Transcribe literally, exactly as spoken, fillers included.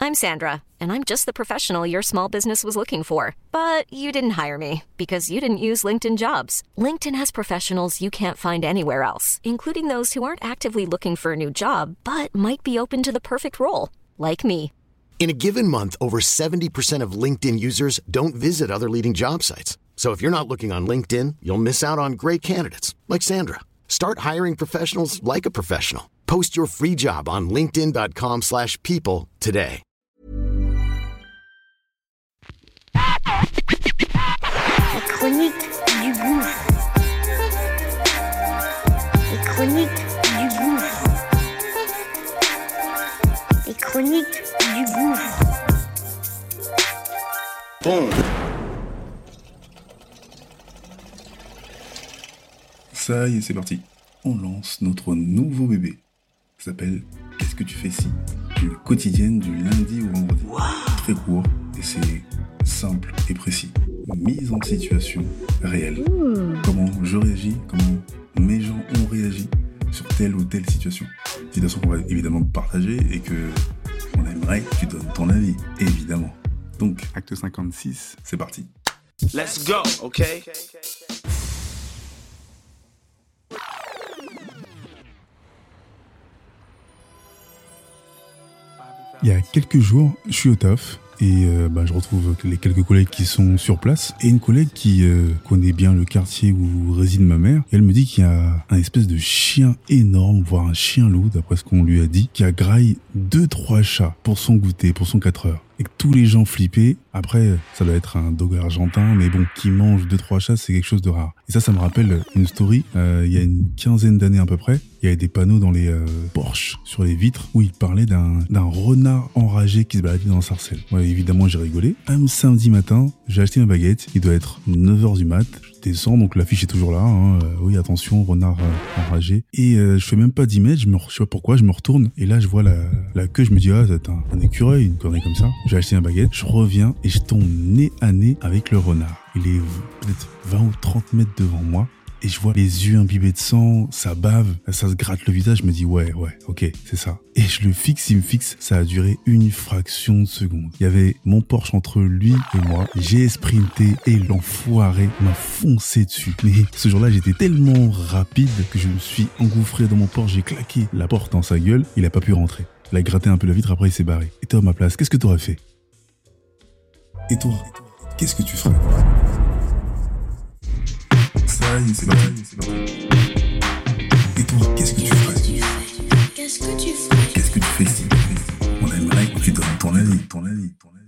I'm Sandra, and I'm just the professional your small business was looking for. But you didn't hire me because you didn't use LinkedIn Jobs. LinkedIn has professionals you can't find anywhere else, including those who aren't actively looking for a new job, but might be open to the perfect role, like me. In a given month, over seventy percent of LinkedIn users don't visit other leading job sites. So if you're not looking on LinkedIn, you'll miss out on great candidates like Sandra. Start hiring professionals like a professional. Post your free job on linkedin.com slash people today. La chronique du gouffre. Les chroniques du gouffre. Les chroniques du gouffre. Bon. Ça y est, c'est parti. On lance notre nouveau bébé. Ça s'appelle Qu'est-ce que tu fais ici ? Une quotidienne du lundi au vendredi. Wow. Très court et c'est simple et précis. Mise en situation réelle. Mmh. Comment je réagis, comment mes gens ont réagi sur telle ou telle situation. Situation qu'on va évidemment partager et que on aimerait que tu donnes ton avis, évidemment. Donc, acte cinquante-six, c'est parti. Let's go, ok? Il y a quelques jours, je suis au taf et euh, bah, je retrouve les quelques collègues qui sont sur place et une collègue qui euh, connaît bien le quartier où réside ma mère. Et elle me dit qu'il y a un espèce de chien énorme, voire un chien loup, d'après ce qu'on lui a dit, qui a graillé deux trois chats pour son goûter, pour son quatre heures. Et que tous les gens flippaient. Après, ça doit être un dog argentin, mais bon, qui mange deux trois chats, c'est quelque chose de rare. Et ça, ça me rappelle une story. Euh, il y a une quinzaine d'années à peu près, il y avait des panneaux dans les euh, Porsche, sur les vitres, où il parlait d'un, d'un renard enragé qui se baladait dans Sarcelles. Ouais, évidemment, j'ai rigolé. Un samedi matin, j'ai acheté ma baguette. Il doit être neuf heures du mat. Je descends, donc l'affiche est toujours là. Hein. Euh, oui, attention, renard euh, enragé. Et euh, je fais même pas dix mètres, je me, je sais pas pourquoi, je me retourne. Et là, je vois la, la queue, je me dis, ah, c'est un, un écureuil, une connerie comme ça. J'ai acheté ma baguette, je reviens et je tombe nez à nez avec le renard. Il est peut-être vingt ou trente mètres devant moi. Et je vois les yeux imbibés de sang, ça bave, ça se gratte le visage, je me dis ouais, ouais, ok, c'est ça. Et je le fixe, il me fixe, ça a duré une fraction de seconde. Il y avait mon Porsche entre lui et moi, j'ai sprinté et l'enfoiré m'a foncé dessus. Mais ce jour-là, j'étais tellement rapide que je me suis engouffré dans mon Porsche, j'ai claqué la porte dans sa gueule, il a pas pu rentrer. Il a gratté un peu la vitre, après il s'est barré. Et toi à ma place, qu'est-ce que t'aurais fait ? Et toi, qu'est-ce que tu ferais ? Ça y est, c'est parti, c'est parti. Et toi, qu'est-ce que tu ferais ? Qu'est-ce que tu ferais ? Qu'est-ce que tu fais ici ? On aimerait que tu donnes ton avis, ton avis, ton avis.